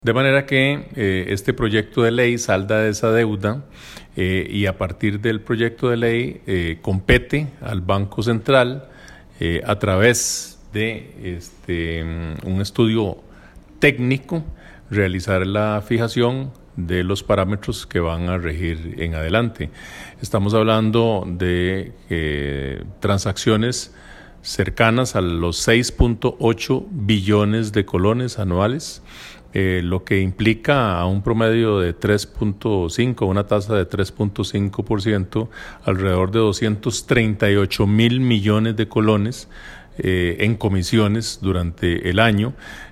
De manera que este proyecto de ley salda de esa deuda y a partir del proyecto de ley compete al Banco Central a través de un estudio técnico realizar la fijación de los parámetros que van a regir en adelante. Estamos hablando de transacciones cercanas a los 6.8 billones de colones anuales, lo que implica a un promedio de 3.5, una tasa de 3.5%, alrededor de 238 mil millones de colones en comisiones durante el año.